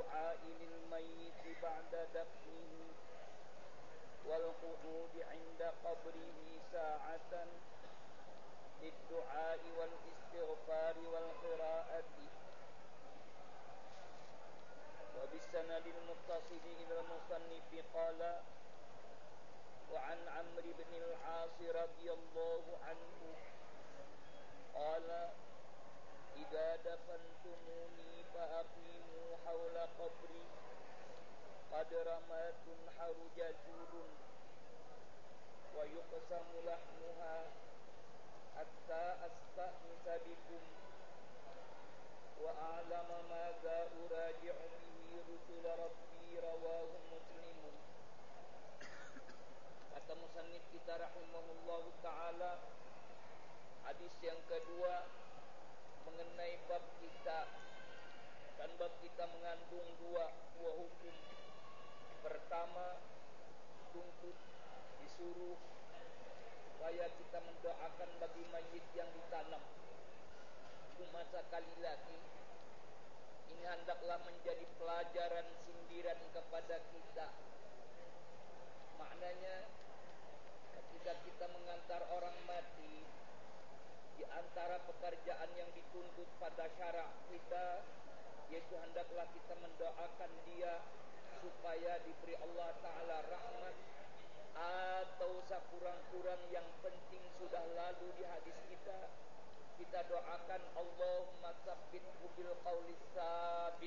الدعاء للميت بعد دفنه والقعود عند قبره ساعة للدعاء والاستغفار والقراءة. وبالسند المتصل إلى المصنف قال: وعن عمرو بن العاص رضي الله عنه قال: إذا دفنتموني فأقيموا حول قبري قدر ما تنحر جزور ويقسم لحمها حتى أستأنس بكم وأعلم ماذا أراجع به رسل ربي. رواه مسلم. Kata musannif kita rahimahullahu ta'ala, hadis yang kedua mengenai bab kita, dan bab kita mengandung dua hukum. Pertama, tuntut disuruh supaya kita mendoakan bagi mayit yang ditanam. Cuma sekali lagi, ini hendaklah menjadi pelajaran sindiran kepada kita. Maknanya, ketika kita mengantar orang mati, di antara pekerjaan yang dituntut pada syara kita, yaitu hendaklah kita mendoakan dia supaya diberi Allah Ta'ala rahmat, atau sekurang-kurang yang penting sudah lalu di hadis kita, kita doakan Allahumma tsabbithu bil qawli tsabit,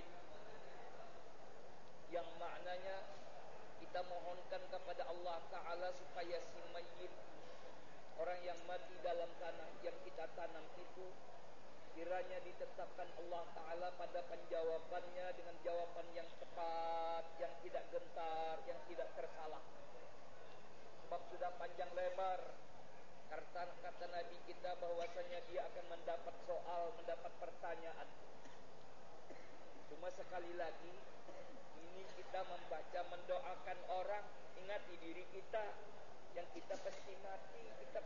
yang maknanya kita mohonkan kepada Allah Ta'ala supaya si mayit, orang yang mati dalam tanah yang kita tanam itu, kiranya ditetapkan Allah Ta'ala pada penjawabannya dengan jawaban yang tepat, yang tidak gentar, yang tidak tersalah. Sebab sudah panjang lebar kata Nabi kita bahwasanya dia akan mendapat soal, mendapat pertanyaan. Cuma sekali lagi, ini kita membaca, mendoakan orang, ingati diri kita yang kita pasti mati,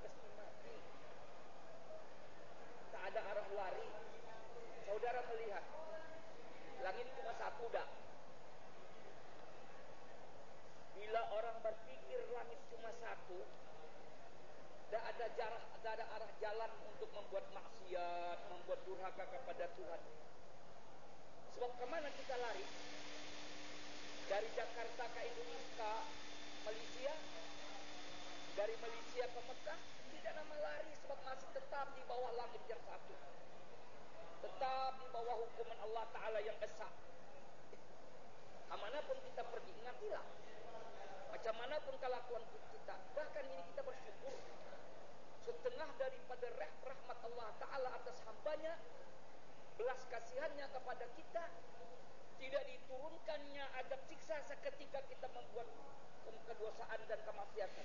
tak ada arah lari. Saudara melihat langit cuma satu dah. Bila orang berpikir langit cuma satu, tak ada arah jalan untuk membuat maksiat, membuat durhaka kepada Tuhan. Sebab kemana kita lari? Dari Jakarta ke Indonesia, Malaysia, dari Malaysia ke Mekah, tidak nama lari, sebab masih tetap di bawah langit yang satu, tetap di bawah hukuman Allah Ta'ala yang esa. Kemanapun kita pergi, ingatilah, macam manapun kelakuan kita, bahkan ini kita bersyukur, setengah daripada rahmat Allah Ta'ala atas hambanya, belas kasihannya kepada kita, tidak diturunkannya adab siksa seketika kita membuat kedosaan dan kemaksiatan.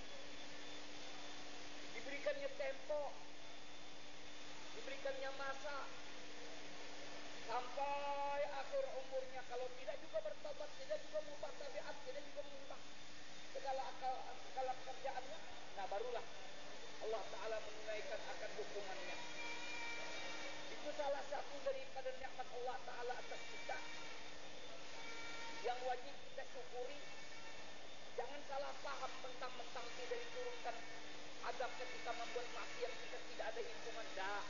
Diberikannya tempo, diberikannya masa, sampai akhir umurnya. Kalau tidak juga bertobat, tidak juga mengubah tabiat, tidak juga mengubah segala pekerjaannya, nah barulah Allah Ta'ala menunaikan akan hukumannya. Itu salah satu daripada nikmat Allah Ta'ala atas kita yang wajib kita syukuri. Jangan salah paham mentang-mentang tidak diturunkan adab ketika membuat maksiat kita tidak ada hitungan. Dah.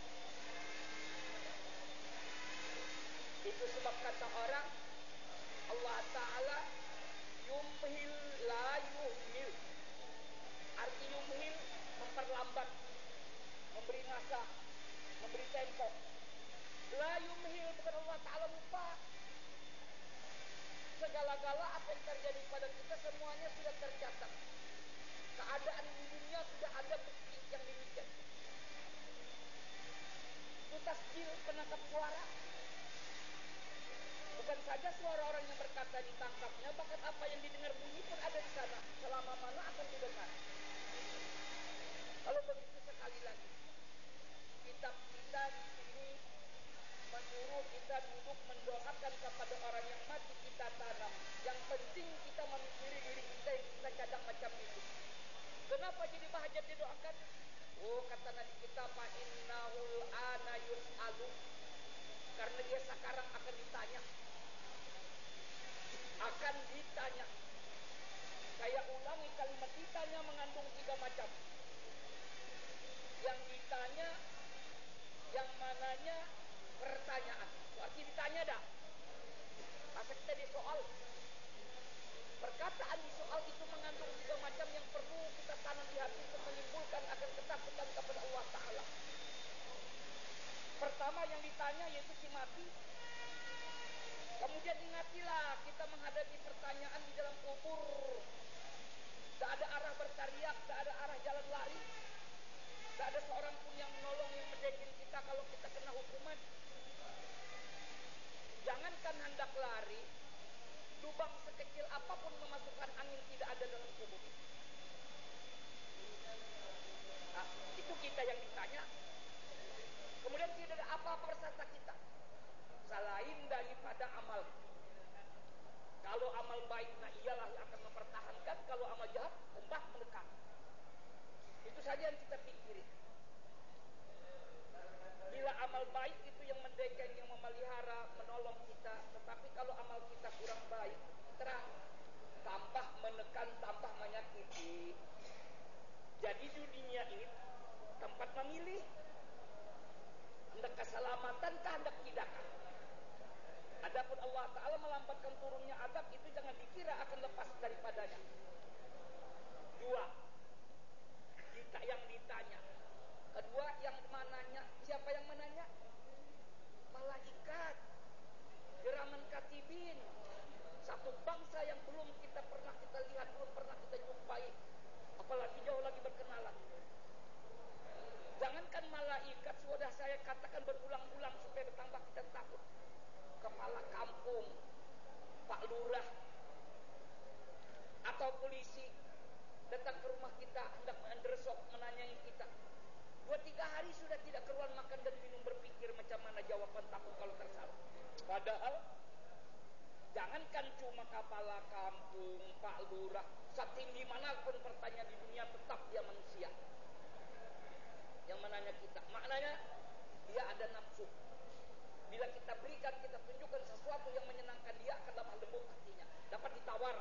Itu sebab kata orang, Allah Ta'ala yumhil la yuhmil. Arti yumhil memperlambat, memberi masa, memberi tempo. La yumhil bukan Allah Ta'ala lupa. Segala-gala apa yang terjadi pada kita semuanya sudah tercatat. Keadaan di dunia sudah ada bukti yang demikian. Itu tasjil, penangkap suara. Bukan saja suara orang yang berkata ditangkapnya, bahkan apa yang didengar bunyi pun ada di sana. Selama mana akan didengar. Kalau begitu sekali lagi, kitab kita di sini menyuruh kita duduk mendoakan kepada orang yang mati kita tanam. Yang penting kita memikiri diri kita yang kita cadang macam itu. Kenapa jadi bahajat didoakan? Oh, kata Nabi kita, fa innahul ana yus'alu, karena dia sekarang akan ditanya. namanya pertanyaan. Berarti ditanya dah. Masa kita disoal. Perkataan di soal itu mengandung tiga macam yang perlu kita tanam di hati untuk menimbulkan akan ketakutan kepada Allah Ta'ala. Pertama yang ditanya yaitu si mati. Kemudian ingatilah kita menghadapi pertanyaan di dalam kubur. Tak ada arah berteriak, tak ada arah jalan lari. Tak ada seorang pun yang menolong, yang mendekin kita kalau kita kena hukuman. Jangankan hendak lari, lubang sekecil apapun memasukkan angin tidak ada dalam kubur. Nah, itu kita yang ditanya. Kemudian tidak ada apa-apa bersama kita selain daripada amal. Kalau amal baik, nah ialah yang akan mempertahankan. Kalau amal jahat, ombak mendekat. Itu saja yang kita pikirin. Bila amal baik itu yang mendekeng, yang memelihara, menolong kita. Tetapi kalau amal kita kurang baik, terang, tambah menekan, tambah menyakiti. Jadi dunia ini tempat memilih. Hendak keselamatan, hendak tidak. Adapun Allah Ta'ala melambatkan turunnya azab, itu jangan dikira akan lepas daripadanya. Dua, kita yang ditanya. Kedua, yang menanya. Siapa yang menanya? Malaikat. Kiraman katibin. Satu bangsa yang belum kita pernah kita lihat, belum pernah kita jumpai. Apalagi jauh lagi berkenalan. Jangankan malaikat, sudah saya katakan berulang-ulang supaya bertambah kita takut. Kepala kampung, Pak Lurah, atau polisi datang ke rumah kita hendak mendresok menanyai kita. 2-3 hari sudah tidak keruan makan dan minum, berpikir macam mana jawaban takut kalau tersalah. Padahal jangankan cuma kepala kampung, Pak Lurah, setinggi manapun pertanyaan di dunia tetap dia manusia yang menanya kita. Maknanya dia ada nafsu. Bila kita berikan, kita tunjukkan sesuatu yang menyenangkan, dia akan lemah lembut hatinya. Dapat ditawar.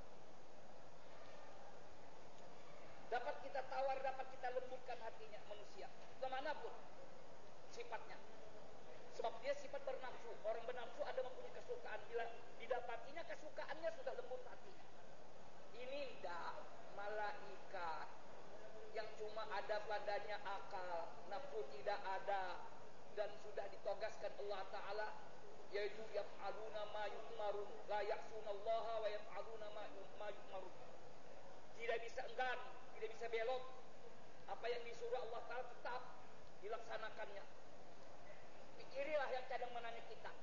Dapat kita tawar, dapat kita lembutkan hatinya manusia. Kemanapun sifatnya. Sebab dia sifat bernafsu. Orang bernafsu ada mempunyai kesukaan. Bila didapatinya kesukaannya sudah lembut hatinya. Ini tidak malaikat yang cuma ada padanya akal, nafsu tidak ada, dan sudah ditogaskan Allah Ta'ala, yaitu yaf'aluna ma yu'marun, la ya'sunallaha wa yaf'aluna ma yu'marun. Tidak bisa enggan, tidak bisa belok. Apa yang disuruh Allah Ta'ala tetap dilaksanakannya. Pikirilah yang kadang menanya kita.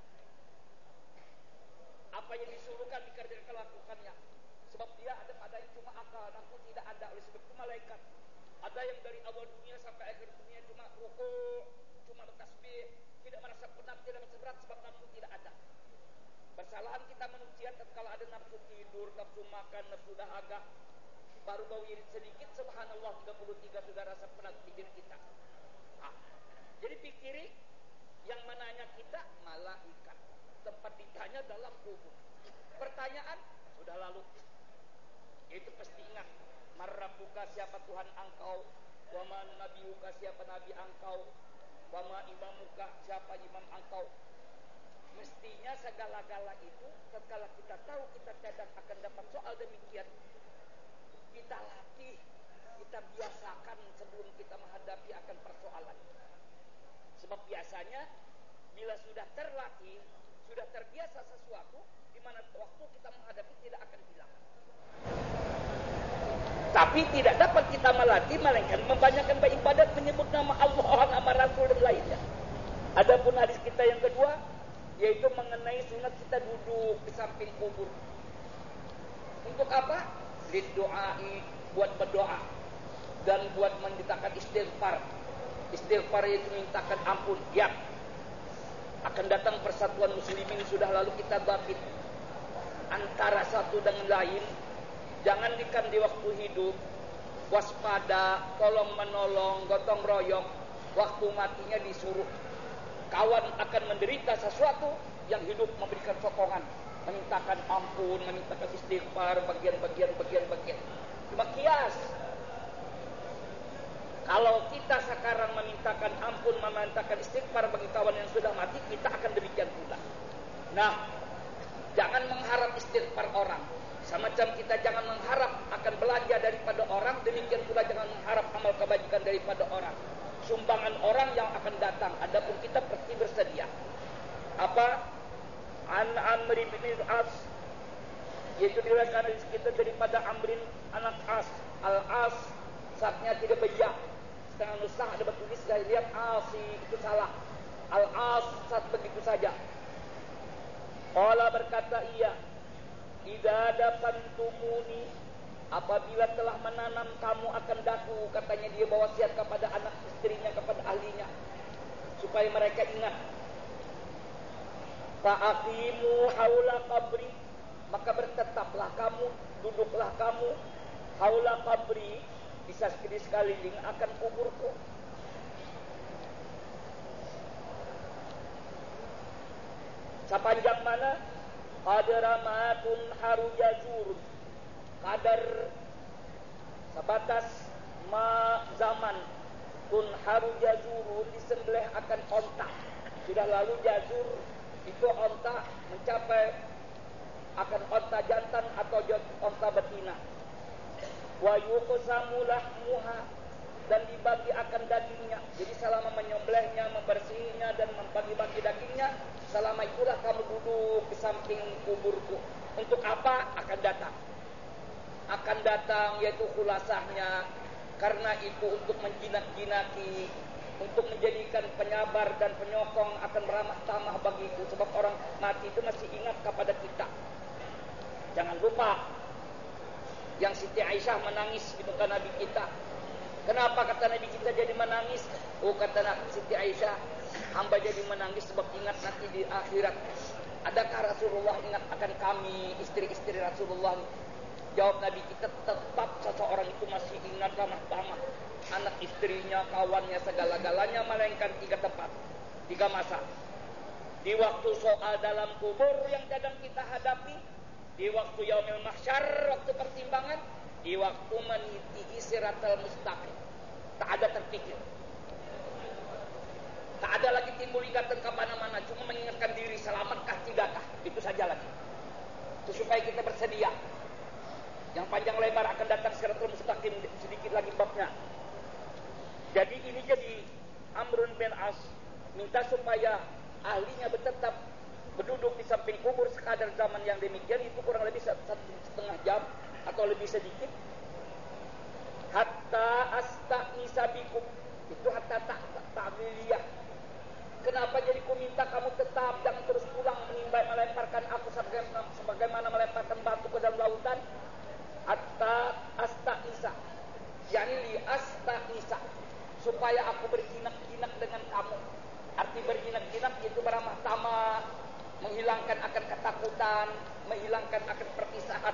Apa yang disuruhkan dikerjakan, lakukannya. Sebab dia ada pada yang cuma akal, nafsu tidak ada. Oleh sebab itu malaikat ada yang dari awal dunia sampai akhir dunia cuma rukuk, cuma bertasbih, tidak merasa penat, tidak merasa berat sebab nafsu tidak ada. Persalahan kita manusia tatkala ada nafsu tidur, nafsu makan, nafsu dahaga, baru bau irit sedikit, subhanallah 33 sudah rasa penat pikir kita. Jadi pikiri yang menanya kita malaikat. Tempat ditanya dalam kubur. Pertanyaan sudah lalu. Itu pasti ingat. Marrabbuka, siapa Tuhan engkau? Wa ma nabiyuka, siapa nabi engkau? Wa ma imamuka, siapa imam engkau? Mestinya segala-gala itu tatkala kita tahu kita kadang akan dapat soal demikian, kita latih, kita biasakan sebelum kita menghadapi akan persoalan. Sebab biasanya bila sudah terlatih, sudah terbiasa sesuatu, di mana waktu kita menghadapi tidak akan hilang. Tapi tidak dapat kita melatih, melainkan membanyakan beribadat, menyebut nama Allah, nama Rasul dan lainnya. Adapun hadis kita yang kedua, yaitu mengenai sunat kita duduk di samping kubur. Untuk apa? Liddu'ai, buat berdoa dan buat menceritakan istighfar. Istighfar itu mintakan ampun. Ya, akan datang persatuan muslimin, sudah lalu kita babit antara satu dengan lain. Jangan di waktu hidup waspada, tolong menolong, gotong royong. Waktu matinya disuruh kawan akan menderita sesuatu, yang hidup memberikan sokongan, memintakan ampun, memintakan istighfar, bagian. Cuma kias. Kalau kita sekarang memintakan ampun, memintakan istighfar bagi kawan yang sudah mati, kita akan demikian pula. Nah, jangan mengharap istighfar orang. Semacam kita jangan mengharap akan belanja daripada orang, demikian pula jangan mengharap amal kebajikan daripada orang. Sumbangan orang yang akan datang, adapun kita pasti bersedia. Apa? An Amr bin As, yaitu diriwayatkan kita daripada Amrin anak As. Al-As saatnya tidak bejak. Setengah nusah ada bertulis, saya lihat Asi itu salah. Al-As saat begitu saja. Allah berkata, iya, idza dafantumuni, apabila telah menanam kamu akan daku, katanya dia bawa wasiat kepada anak istrinya, kepada ahlinya, supaya mereka ingat. Fa'aqimu haula qabri, maka bertetaplah kamu, duduklah kamu haula qabri, bisa sekeliling akan kuburku. Sepanjang mana? Qadramatun harujazur, kadar sebatas ma zaman kun harujazur, disembelih akan onta. Sudah lalu jazur itu onta mencapai akan onta jantan atau onta betina. Wa yuqsamu lahmuha, dan dibagi akan dagingnya. Jadi selama menyembelihnya, membersihnya dan membagi-bagi dagingnya, selama itulah kamu duduk di samping kuburku. Untuk apa? Akan datang. Akan datang, yaitu khulasahnya. Karena itu untuk menjinak-jinaki, untuk menjadikan penyabar dan penyokong akan beramah tamah bagiku. Sebab orang mati itu masih ingat kepada kita. Jangan lupa yang Siti Aisyah menangis di muka Nabi kita. Kenapa kata Nabi kita jadi menangis? Oh, kata Siti Aisyah, hamba jadi menangis sebab ingat nanti di akhirat. Adakah Rasulullah ingat akan kami, istri-istri Rasulullah? Jawab Nabi kita, tetap seseorang itu masih ingat ramah tamah anak istrinya, kawannya, segala-galanya, melainkan 3 tempat, 3 masa. Di waktu soal dalam kubur yang kadang kita hadapi, di waktu yaumil mahsyar, waktu pertimbangan, di waktu meniti siratal mustaqim. Tak ada terpikir, tak ada lagi timbul ingatan ke mana-mana, cuma mengingatkan diri selamatkah tidakkah, itu saja lagi. Itu supaya kita bersedia. Yang panjang lebar akan datang siratal mustaqim, sedikit lagi babnya. Jadi ini jadi Amrun bin As minta supaya ahlinya tetap berduduk di samping kubur sekadar zaman yang demikian, itu kurang lebih 1,5 jam atau lebih sedikit. Hatta asta'nisa bikum, itu hatta ta'wiliyah. Kenapa jadi ku minta kamu tetap, jangan terus pulang melemparkan aku sebagaimana melemparkan batu ke dalam lautan. Hatta asta'nisa, yani li asta'nisa, supaya aku berjinak-jinak dengan kamu. Arti berjinak-jinak itu beramah tamah, menghilangkan akan ketakutan, menghilangkan akan perpisahan.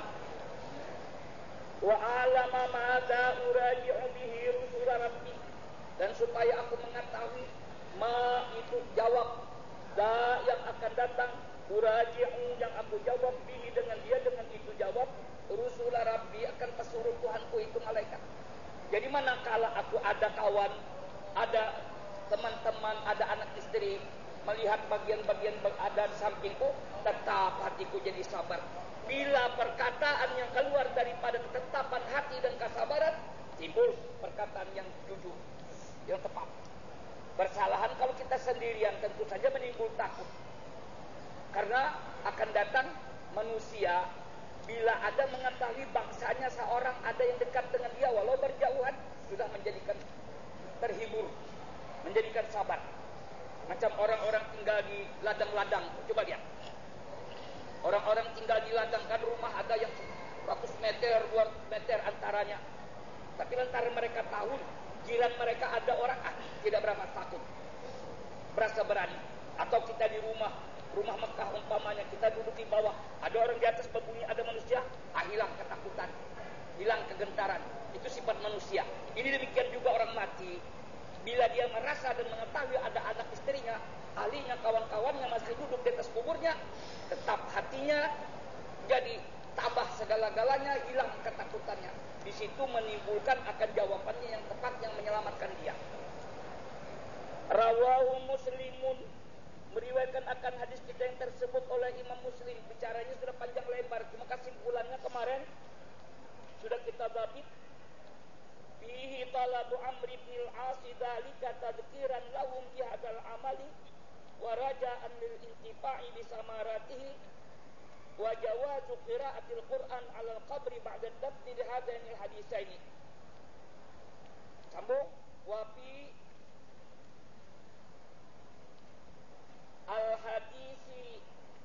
Wa alama madza uraji'u bihi rusul rabbi, dan supaya aku mengetahui ma itu jawab da yang akan datang, uraji'u yang aku jawab bihi dengan dia, dengan itu jawab rusul rabbi akan pesuruh Tuhanku itu malaikat. Jadi manakala aku ada kawan, ada teman-teman, ada anak istri, melihat bagian-bagian ada di sampingku, tetap hatiku jadi sabar. Bila perkataan yang keluar daripada ketetapan hati dan kesabaran, timbul perkataan yang jujur, yang tepat. Bersalahan kalau kita sendirian tentu saja menimbul takut. Karena akan datang manusia, bila ada mengetahui bangsanya seorang ada yang dekat dengan dia walau berjauhan, sudah menjadikan terhibur, menjadikan sabar. Macam orang-orang tinggal di ladang-ladang, coba lihat. Orang-orang tinggal di ladang, kan rumah ada yang 100 meter, 200 meter antaranya. Tapi lantaran mereka tahu jiran mereka ada orang, tidak berapa takut, berasa berani. Atau kita di rumah Mekah umpamanya, kita duduk di bawah, ada orang di atas berbunyi ada manusia, hilang ketakutan, hilang kegentaran. Itu sifat manusia. Ini demikian juga orang mati. Bila dia merasa dan mengetahui ada anak istrinya, ahlinya, kawan-kawannya masih duduk di atas kuburnya, tetap hatinya jadi tambah segala-galanya, hilang ketakutannya. Di situ menimbulkan akan jawabannya yang tepat yang menyelamatkan dia. Rawahu Muslimun, meriwayatkan akan hadis kita yang tersebut oleh Imam Muslim. Bicaranya sudah panjang lebar, cuma kesimpulannya kemarin sudah kita babit. Fihi talabu Amr ibn al-As dzalika tadhkiran lahum bi hadzal amali wa raja'an lil intifa'i bi samaratihi wa jawazu qira'atil Qur'an 'ala al-qabri ba'da ad-dafn li hadaini al-haditsaini. Sambung. Wa fi al-hadisi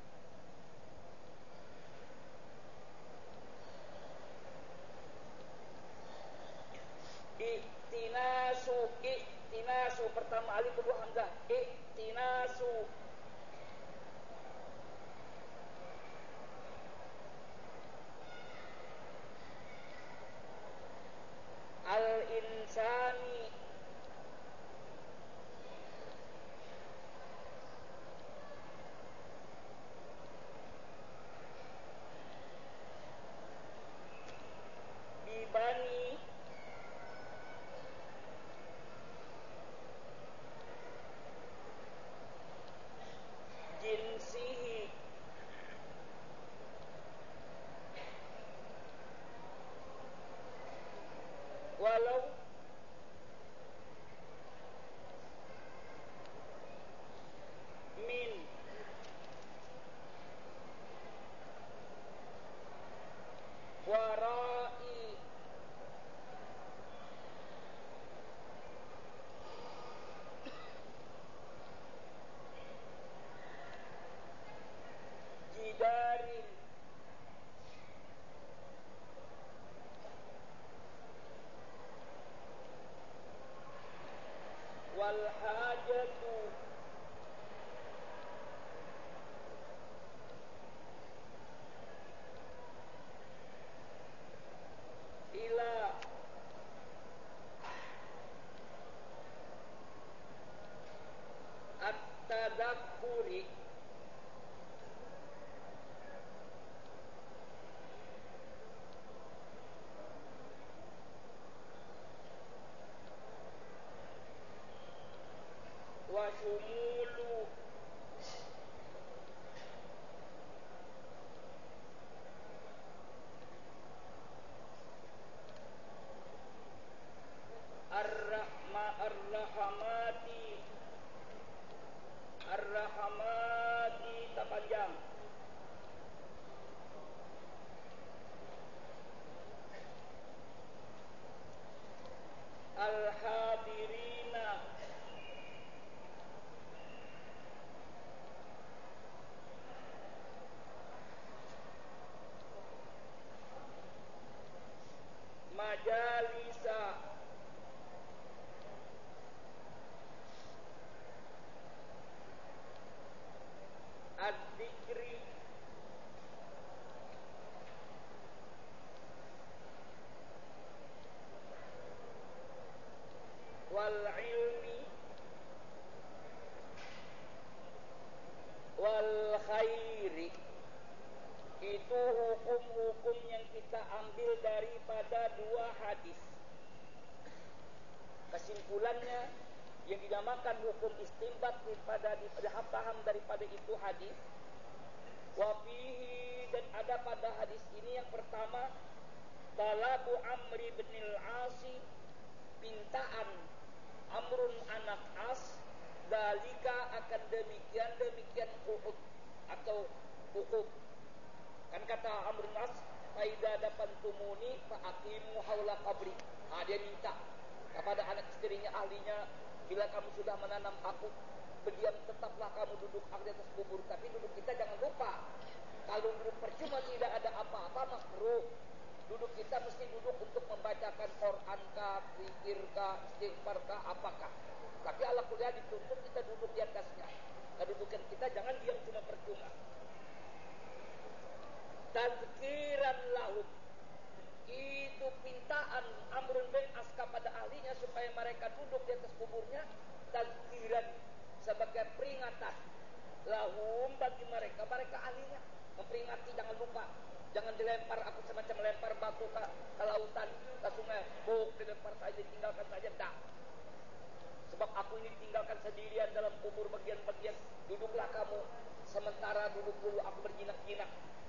iktinasu pertama alif kedua hamzah, iktinasu al-insani bibani jinsihi walau min warai jidarin wal hajatu ila at-tadakkuri wa shumulu ar-rahamati tapanjang al-hadirina majalisa ad-dzikri wal ilmi wal khairi. Itu hukum-hukum yang kita ambil daripada dua hadis. Kesimpulannya yang dinamakan hukum istinbat daripada paham daripada itu hadis. Wa fihi, dan ada pada hadis ini yang pertama talabu Amri bin al-Asi, pintaan Amrun anak As, dalika akan demikian hukum atau hukum. Kan kata Amrun As, faida dapan tumuni fa'aqimu haula qabri. Dia minta kepada anak istrinya, ahlinya, bila kamu sudah menanam aku, berdiam tetaplah kamu duduk di atas kubur. Tapi duduk kita jangan lupa, kalau duduk percuma tidak ada apa-apa makruh. Duduk kita mesti duduk untuk membacakan Quran kah, zikir kah, istighfar kah, apakah. Tapi ala kuliah dituntut kita duduk di atasnya. Kedudukan kita jangan diam cuma percuma. Tazkiran lahum, itu pintaan Amrun bin As kepada ahlinya supaya mereka duduk di atas kuburnya. Tazkiran, sebagai peringatan lahum bagi mereka ahlinya, memperingati jangan lupa, jangan dilempar, aku semacam lempar batu ke lautan, ke sungai, dilempar saja, ditinggalkan saja, tak. Sebab aku ini ditinggalkan sendirian dalam kubur bagian-bagian. Duduklah kamu, sementara duduk dulu aku berjinak-jinak.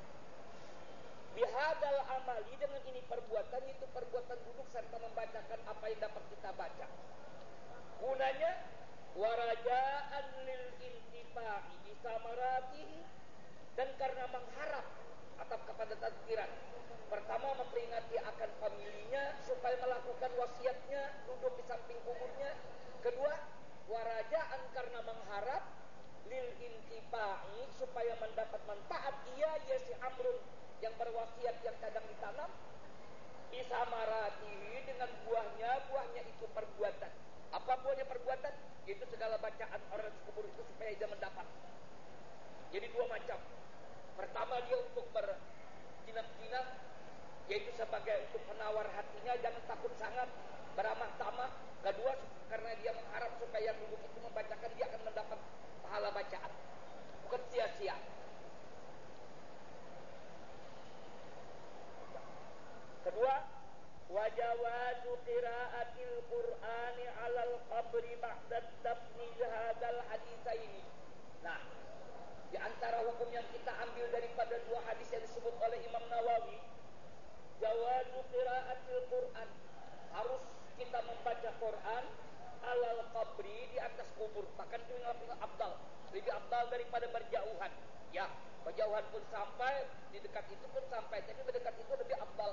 Bihadal amali, dengan ini perbuatan, itu perbuatan duduk serta membacakan apa yang dapat kita baca. Gunanya warajaan lil intifa'i bisamaratihi, dan karena mengharap atau kepada tazkiran. Pertama, memperingati akan familinya supaya melakukan wasiatnya, duduk di samping kuburnya. Kedua, warajaan karena mengharap lil intifa'i, supaya mendapat manfaat ia si amrun yang berwasiat yang kadang ditanam, bisamaratihi, dengan buahnya itu perbuatan. Apa buahnya perbuatan? Itu segala bacaan orang di kubur itu supaya dia mendapat. Jadi dua macam. Pertama, dia untuk berjinak-jinak, yaitu sebagai untuk penawar hatinya, jangan takut sangat, beramah tamah. Kedua, karena dia mengharap supaya yang duduk itu membacakan, dia akan mendapat pahala bacaan, bukan sia-sia. Kedua, wajawazu qiraatil Qur'ani 'alal qabri ba'da dafni hadzal haditsaini. Nah, di antara hukum yang kita ambil daripada dua hadis yang disebut oleh Imam Nawawi, jawazu qiraatil Qur'an, harus kita membaca Quran 'alal qabri, di atas kubur. Bahkan itu lebih afdal, lebih afdal daripada berjauhan. Ya, berjauhan pun sampai, di dekat itu pun sampai, tapi berdekat itu lebih afdal.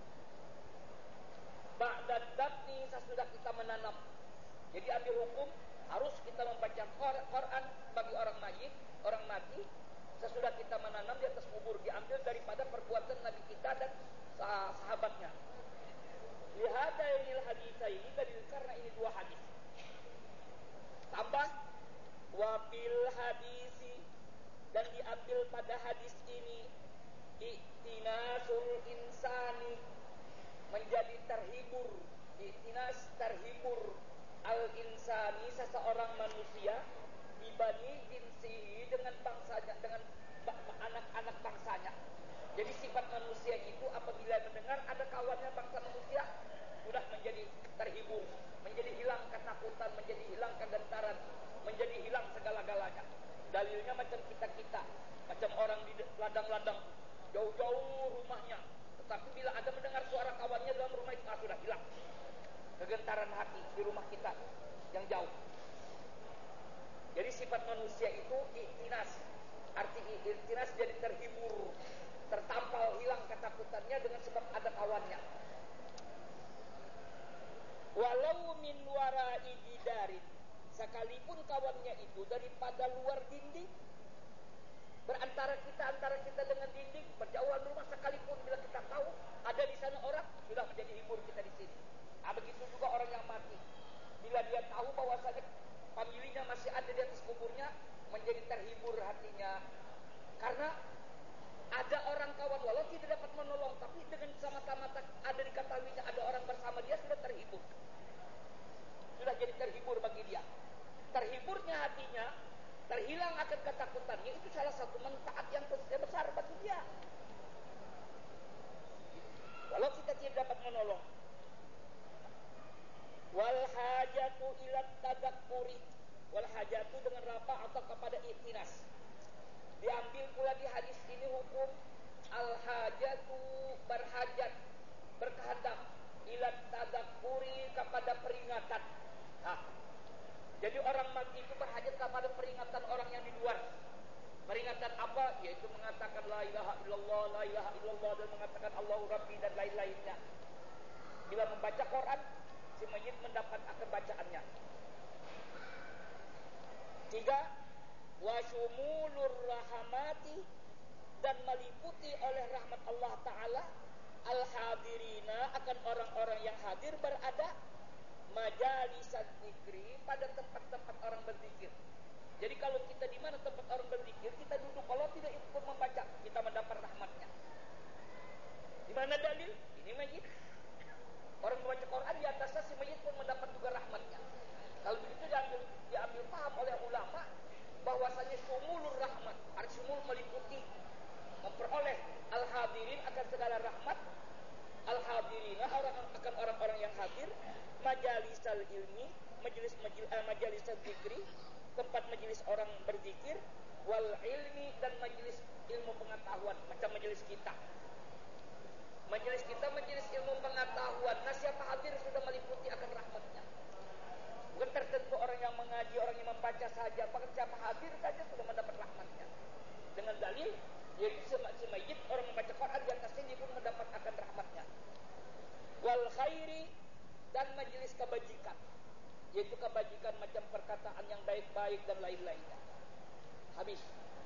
Ba'da dafni, sesudah kita menanam. Jadi ambil hukum, harus kita membaca Quran bagi orang mayit, orang mati, sesudah kita menanam di atas kubur. Diambil daripada perbuatan Nabi kita dan sahabatnya. Lihadainil haditsaini, karena ini dua hadis. Tambah wabil hadisi, dan diambil pada hadis ini iktinasul insani, menjadi terhibur, iktinas terhibur al-insani, seseorang manusia, dibani jinsihi, dengan bangsanya, dengan anak-anak bangsanya. Jadi sifat manusia itu apabila mendengar ada kawannya bangsa manusia, sudah menjadi terhibur, menjadi hilang ketakutan, menjadi hilang kegentaran, menjadi hilang segala-galanya. Dalilnya macam kita-kita, macam orang di ladang-ladang, jauh-jauh rumahnya, tapi bila ada mendengar suara kawannya dalam rumah itu, sudah hilang kegentaran hati di rumah kita yang jauh. Jadi sifat manusia itu iktinas. Arti iktinas jadi terhibur, tertampal, hilang ketakutannya dengan sebab ada kawannya. Walau min wara'i jidarin, sekalipun kawannya itu daripada luar dinding. Berantara kita dengan dinding, berjauhan rumah, sekalipun bila kita tahu ada di sana orang, sudah menjadi hibur kita di sini. Begitu juga orang yang mati, bila dia tahu bahwasanya familinya masih ada di atas kuburnya, menjadi terhibur hatinya. Karena ada orang kawan, walau tidak dapat menolong, tapi dengan sama-sama ada diketahuinya ada orang bersama dia, sudah terhibur. Sudah jadi terhibur bagi dia. Terhiburnya hatinya, terhilang akan ketakutannya, itu salah satu manfaat yang besar bagi dia. Walau kita tidak dapat menolong. Wal hajatu ila tadakkuri, wal hajatu dengan rafa atau kepada iktinas. Diambil pula di hadis ini hukum al hajatu, berhajat, berkehendak, ila tadakkuri, kepada peringatan. Jadi orang mati itu berhajat kepada peringatan orang yang di luar. Peringatan apa? Yaitu mengatakan la ilaha illallah, dan mengatakan Allahu Rabbi dan lain-lainnya. Bila membaca Quran, si mayit mendapat akan bacaannya. 3. Wasyumulur rahmati, dan meliputi oleh rahmat Allah Ta'ala al-hadirina, akan orang-orang yang hadir berada, majalisan zikri, pada tempat-tempat orang berzikir. Jadi kalau kita di mana tempat orang berzikir, kita duduk, kalau tidak ikut membaca, kita mendapat rahmatnya. Di mana dalil? Ini mayit. Orang membaca Quran, di atasnya si mayit pun mendapat juga rahmatnya. Kalau begitu diambil paham oleh ulama bahwasanya syumulur rahmat, arti syumul meliputi, memperoleh al-hadirin akan pengetahuan, macam majelis kita. Majelis kita majelis ilmu pengetahuan. Nah, siapa hadir sudah meliputi akan rahmatnya. Bukan tertentu orang yang mengaji, orang yang membaca saja, bahkan siapa hadir saja sudah mendapat rahmatnya. Dengan dalil, yaitu si mayit, orang membaca Quran di atasnya dia pun mendapat akan rahmatnya. Wal khairi, dan majelis kebajikan, yaitu kebajikan macam perkataan yang baik-baik dan lain-lainnya. Habis.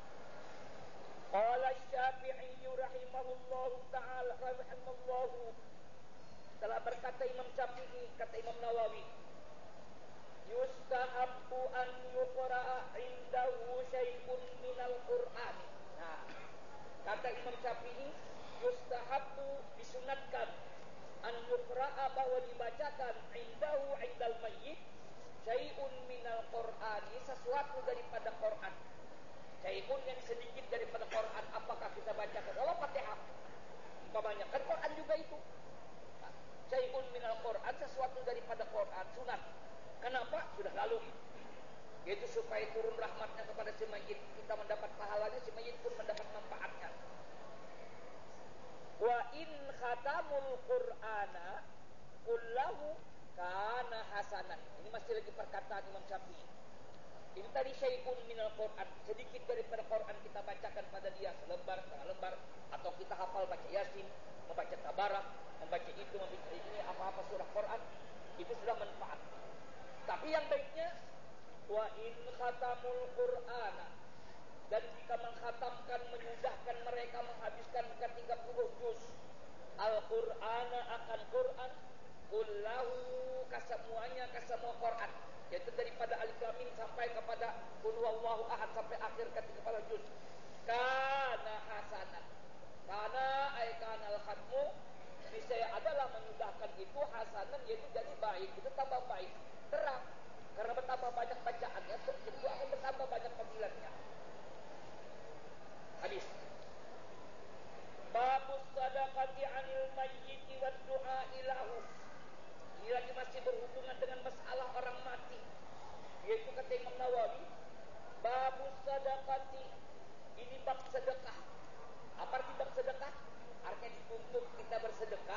Qala Syafi'i rahimahullahu ta'ala rahimallahu, telah berkata Imam Syafi'i, kata Imam Nawawi, yustahabbu an yuqra'a indahu syai'un minal Qur'an. Nah, kata Imam Syafi'i, yustahabbu, disunatkan, an yuqra'a, bahwa dibacakan, indahu indal mayyit, syai'un minal Qur'ani, sesuatu daripada Qur'an. Syai'un yang sedikit daripada Quran, apakah kita bacakan? Kalau Fatihah, umpamanya kan Quran juga itu. Syai'un minal Quran, sesuatu daripada Quran, sunat. Kenapa? Sudah lalu. Yaitu supaya turun rahmatnya kepada si mayit, kita mendapat pahalanya, si mayit pun mendapat manfaatnya. Wa in khatamul Qur'ana kullahu kana hasanan. Ini masih lagi perkataan Imam Syafi'i. Ini tadi syai'un minal Qur'an, sedikit daripada Qur'an kita bacakan pada dia, selembar, setengah lembar, atau kita hafal baca Yasin, membaca Tabarak, membaca itu, membaca ini, apa-apa surah Qur'an, itu sudah manfaat. Tapi yang baiknya, wa in khatamul Qur'ana, dan jika mengkhatamkan, menyudahkan mereka menghabiskan ke 30 juz Al-Qur'ana akan Qur'an, kullahu, kesemuanya, kesemua Qur'an, yaitu daripada Alif Lam Mim sampai kepada Qul Huwallahu Ahad sampai akhir ketiga juz. Kana hasanah. Kana ay kana al-khatmu, niscaya adalah menyudahkan itu hasanan, yaitu jadi baik, itu tambah baik, terang. Karena bertambah banyak bacaannya, tentu akan bertambah banyak fadilahnya. Hadis. Babus sadaqati 'anil mayyiti wad du'a ilahu. Ini lagi masih berhubungan dengan masalah orang mati, yaitu kata Imam Nawawi, babus sadaqati, ini bab sedekah. Apa arti bab sedekah? Artinya dituntut kita bersedekah.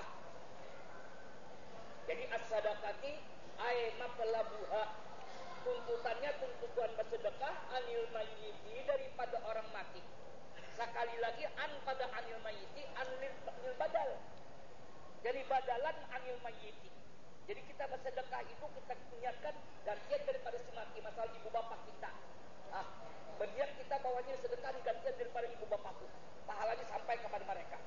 Jadi as-sadaqati ay matlabuha, tuntutannya tuntutan bersedekah, anil mayyiti, daripada orang mati. Sekali lagi, an pada anil mayyiti, anil badal, jadi badalan anil mayyiti. Jadi kita bersedekah itu kita niatkan gantian daripada si mati, masalah ibu bapak kita. Berniat kita bawanya sedekah gantian daripada ibu bapakku, pahalanya sampai kepada mereka.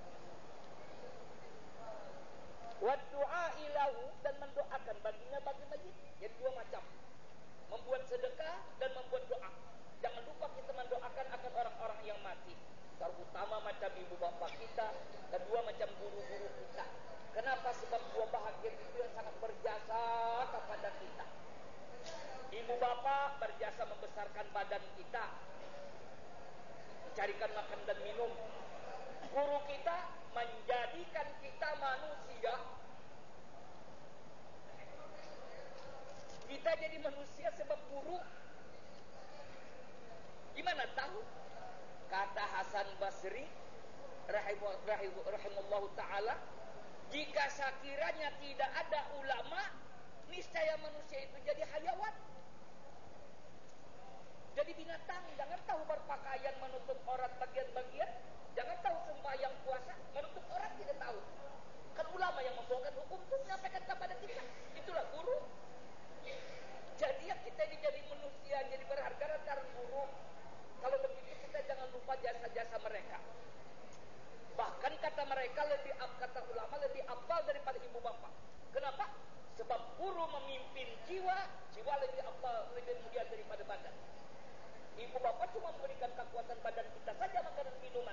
Wa du'a ilahu, dan mendoakan baginya bagi mayit. Jadi dua macam, membuat sedekah dan membuat doa. Jangan lupa kita mendoakan akan orang-orang yang mati, terutama macam ibu bapak kita, kedua macam guru-guru kita. Kenapa? Sebab dua bahagian itu yang sangat berjasa kepada kita. Ibu bapak berjasa membesarkan badan kita, mencarikan makan dan minum. Guru kita menjadikan kita manusia. Kita jadi manusia sebab guru. Gimana tahu? Kata Hasan Basri rahimahullahu ta'ala, jika sekiranya tidak ada ulama, niscaya manusia itu jadi hayawan, jadi binatang. Jangan tahu berpakaian menutup aurat bagian-bagian, jangan tahu sembahyang puasa menutup aurat, tidak tahu. Kan ulama yang membawakan hukum itu menyampaikan kepada kita, itulah guru. Jadi ya kita ini jadi manusia, jadi berharga antara guru. Kalau begitu kita jangan lupa jasa-jasa mereka. Bahkan kata mereka kata ulama lebih afdal daripada ibu bapak. Kenapa? Sebab guru memimpin jiwa, jiwa lebih afdal, lebih mulia daripada badan. Ibu bapak cuma memberikan kekuatan badan kita saja, makanan minum,